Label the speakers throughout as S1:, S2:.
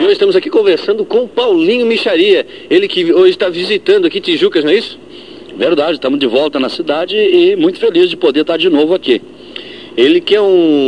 S1: hoje estamos aqui conversando com o Paulinho Mixaria, ele que hoje está visitando aqui Tijucas, não é isso?
S2: Verdade, estamos de volta na cidade e muito feliz de poder estar de novo aqui.
S1: Ele que é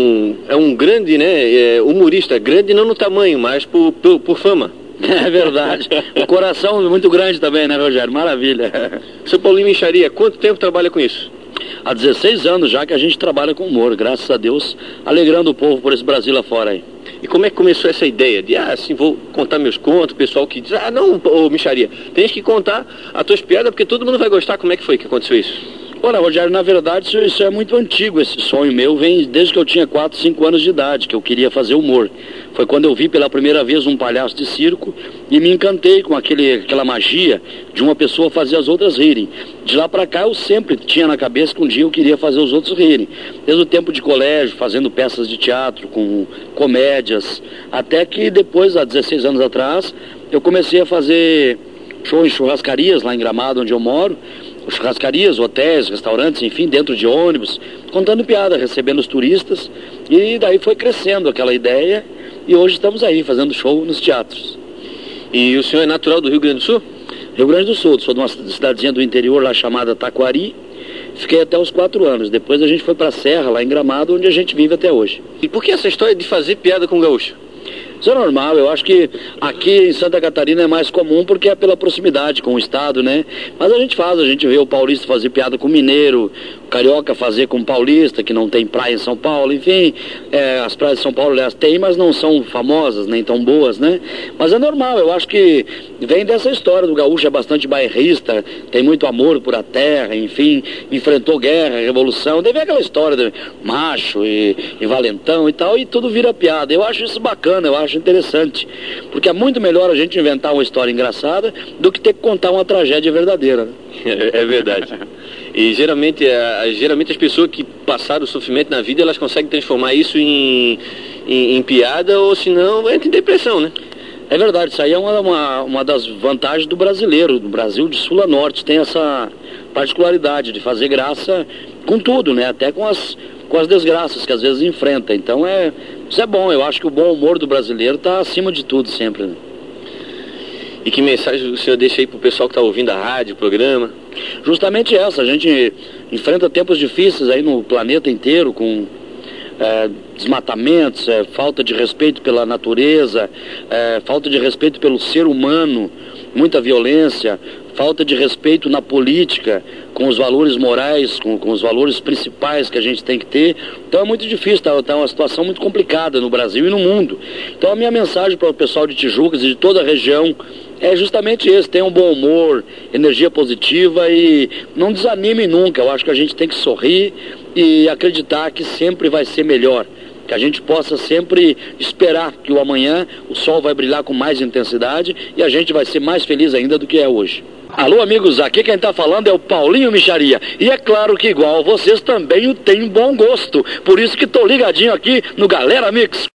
S1: um grande, né, humorista, grande não no tamanho, mas por fama.
S2: É verdade, o coração é muito grande também, né, Rogério? Maravilha.
S1: Seu Paulinho Mixaria, quanto tempo trabalha com isso?
S2: Há 16 anos já que a gente trabalha com humor, graças a Deus, alegrando o povo por esse Brasil lá fora aí.
S1: E como é que começou essa ideia de, assim, vou contar meus contos, o pessoal que diz, não, ô Mixaria, tens que contar as tuas piadas porque todo mundo vai gostar. Como é que foi que aconteceu isso?
S2: Olha, Rogério, na verdade isso é muito antigo, esse sonho meu vem desde que eu tinha 4, 5 anos de idade, que eu queria fazer humor. Foi quando eu vi pela primeira vez um palhaço de circo e me encantei com aquela magia de uma pessoa fazer as outras rirem. De lá pra cá eu sempre tinha na cabeça que um dia eu queria fazer os outros rirem. Desde o tempo de colégio, fazendo peças de teatro, com comédias, até que depois, há 16 anos atrás, eu comecei a fazer show em churrascarias lá em Gramado, onde eu moro. Churrascarias, hotéis, restaurantes, enfim, dentro de ônibus, contando piada, recebendo os turistas, e daí foi crescendo aquela ideia, e hoje estamos aí, fazendo show nos teatros.
S1: E o senhor é natural do Rio Grande do Sul?
S2: Rio Grande do Sul, sou de uma cidadezinha do interior lá chamada Taquari, fiquei até os 4 anos, depois a gente foi pra Serra, lá em Gramado, onde a gente vive até hoje.
S1: E por que essa história de fazer piada com gaúcho?
S2: Isso é normal, eu acho que aqui em Santa Catarina é mais comum porque é pela proximidade com o estado, né? Mas a gente vê o paulista fazer piada com o mineiro, o carioca fazer com o paulista, que não tem praia em São Paulo, enfim, as praias de São Paulo, aliás, tem, mas não são famosas, nem tão boas, né? Mas é normal, eu acho que vem dessa história do gaúcho, é bastante bairrista, tem muito amor por a terra, enfim, enfrentou guerra, revolução, deve ver aquela história de macho e valentão e tal, e tudo vira piada. Eu acho isso bacana, eu acho interessante, porque é muito melhor a gente inventar uma história engraçada do que ter que contar uma tragédia verdadeira, né?
S1: É verdade. E geralmente as pessoas que passaram o sofrimento na vida, elas conseguem transformar isso em piada, ou senão entra em depressão, né?
S2: É verdade, isso aí é uma das vantagens do brasileiro, do Brasil de sul a norte, tem essa particularidade de fazer graça com tudo, né? Até com as desgraças que às vezes enfrenta. Então isso é bom, eu acho que o bom humor do brasileiro está acima de tudo sempre, né?
S1: E que mensagem o senhor deixa aí pro pessoal que está ouvindo a rádio, o programa?
S2: Justamente essa, a gente enfrenta tempos difíceis aí no planeta inteiro, com desmatamentos, falta de respeito pela natureza, falta de respeito pelo ser humano, muita violência, falta de respeito na política, com os valores morais, com os valores principais que a gente tem que ter. Então é muito difícil, tá uma situação muito complicada no Brasil e no mundo. Então a minha mensagem para o pessoal de Tijucas e de toda a região é justamente esse: tenham um bom humor, energia positiva e não desanime nunca. Eu acho que a gente tem que sorrir e acreditar que sempre vai ser melhor, que a gente possa sempre esperar que o amanhã o sol vai brilhar com mais intensidade e a gente vai ser mais feliz ainda do que é hoje. Alô, amigos, aqui quem está falando é o Paulinho Mixaria. E é claro que igual vocês também têm bom gosto. Por isso que estou ligadinho aqui no Galera Mix.